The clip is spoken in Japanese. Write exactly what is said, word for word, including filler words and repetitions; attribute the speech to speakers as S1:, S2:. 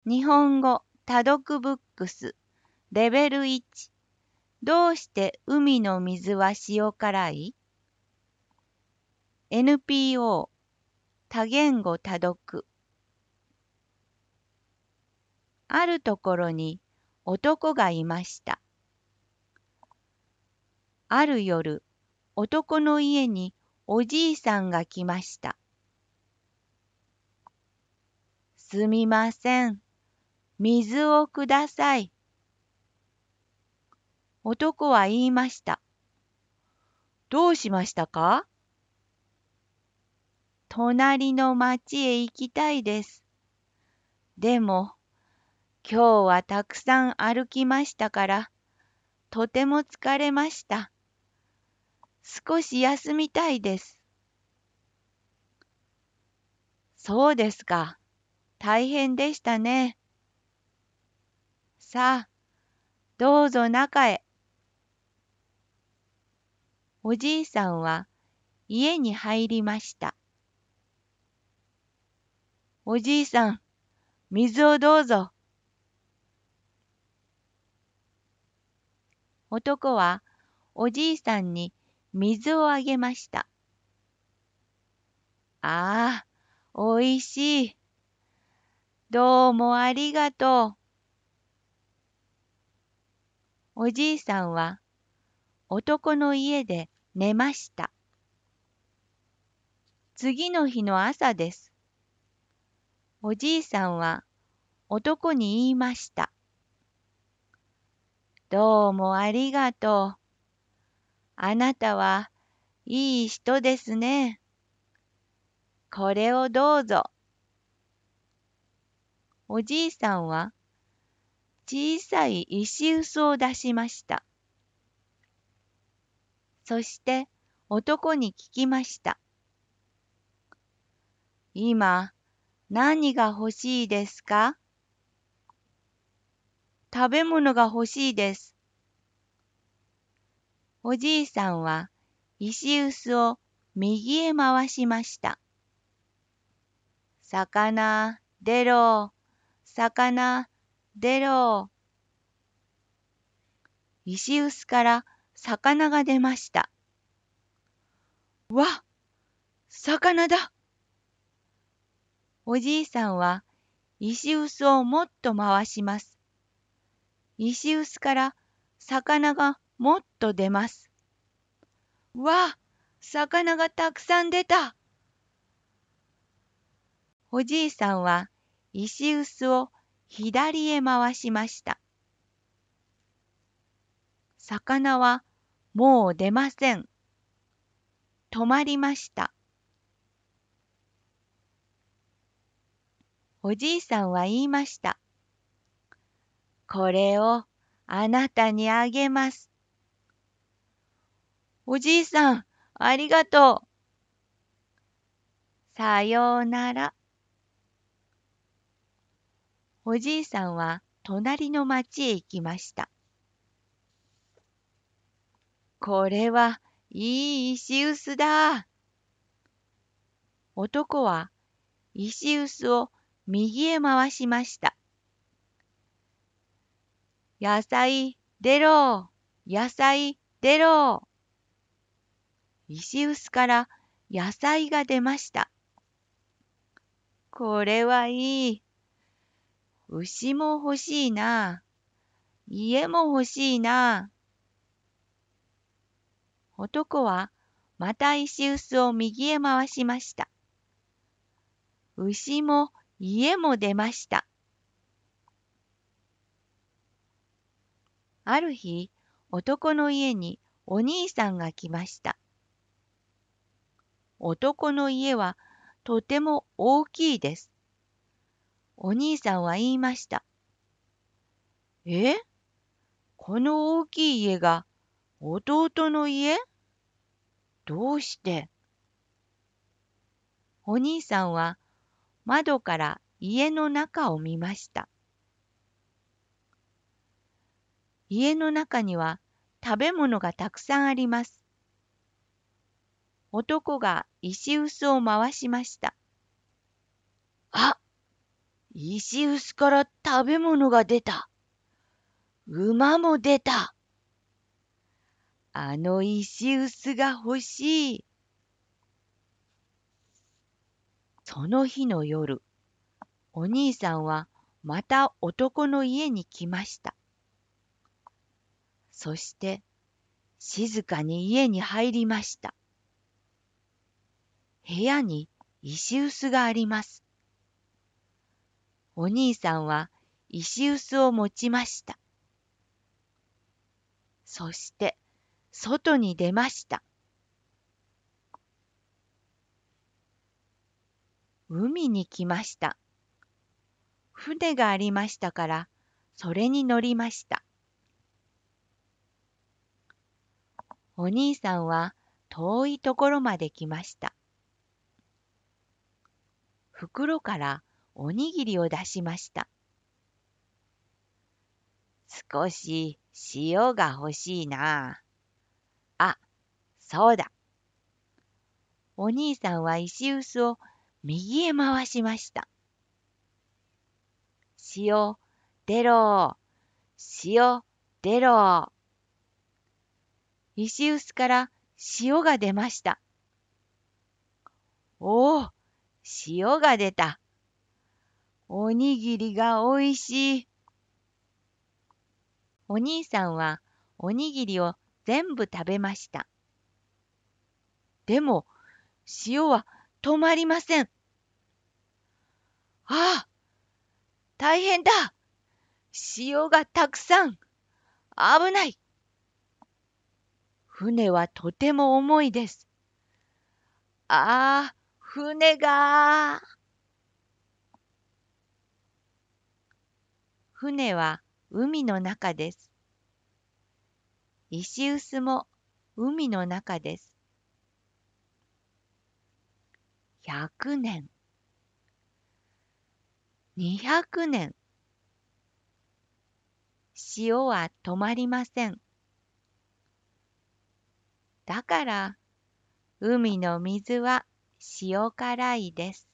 S1: 日本語多読ブックスレベルいち。どうして海の水は塩辛い？ エヌピーオー 多言語多読。あるところに男がいました。ある夜、男の家におじいさんが来ました。すみません、水をください。男は言いました。どうしましたか？隣の町へ行きたいです。でも、今日はたくさん歩きましたから、とても疲れました。少し休みたいです。そうですか。大変でしたね。さあ、どうぞ中へ。おじいさんは家に入りました。おじいさん、水をどうぞ。男はおじいさんに水をあげました。ああ、おいしい。どうもありがとう。おじいさんは男の家で寝ました。次の日の朝です。おじいさんは男に言いました。どうもありがとう。あなたはいい人ですね。これをどうぞ。おじいさんは小さい石臼を出しました。そして男に聞きました。今、何が欲しいですか？食べ物が欲しいです。おじいさんは石臼を右へ回しました。魚、出ろ、魚、出ろ。石臼から魚が出ました。わ、魚だ。おじいさんは石臼をもっと回します。石臼から魚がもっと出ます。わ、魚がたくさん出た。おじいさんは石臼を左へ回しました。魚はもう出ません。止まりました。おじいさんは言いました。これをあなたにあげます。おじいさん、ありがとう。さようなら。おじいさんは隣の町へ行きました。これはいい石臼だ。男は石臼を右へ回しました。野菜出ろ、野菜出ろ。石臼から野菜が出ました。これはいい。牛も欲しいな。家も欲しいな。男はまた石臼を右へ回しました。牛も家も出ました。ある日、男の家にお兄さんが来ました。男の家はとても大きいです。お兄さんは言いました。え？この大きい家が弟の家？どうして？お兄さんは窓から家の中を見ました。家の中には食べ物がたくさんあります。男が石臼を回しました。あ、 石臼から食べ物が出た。馬も出た。あの石臼が欲しい。その日の夜、お兄さんはまた男の家に来ました。そして静かに家に入りました。部屋に石臼があります。お兄さんは石臼を持ちました。そして外に出ました。海に来ました。船がありましたから、それに乗りました。お兄さんは遠いところまで来ました。袋からおにぎりを出しました。少し塩が欲しいな。あ、そうだ。お兄さんは石臼を右へ回しました。塩、出ろ。塩、出ろ。石臼から塩が出ました。おお、塩が出た。おにぎりがおいしい。お兄さんはおにぎりを全部食べました。でも、塩は止まりません。ああ、大変だ。塩がたくさん。危ない。船はとても重いです。ああ、船が。船は海の中です。石臼も海の中です。ひゃくねん、にひゃくねん、塩は止まりません。だから、海の水は塩辛いです。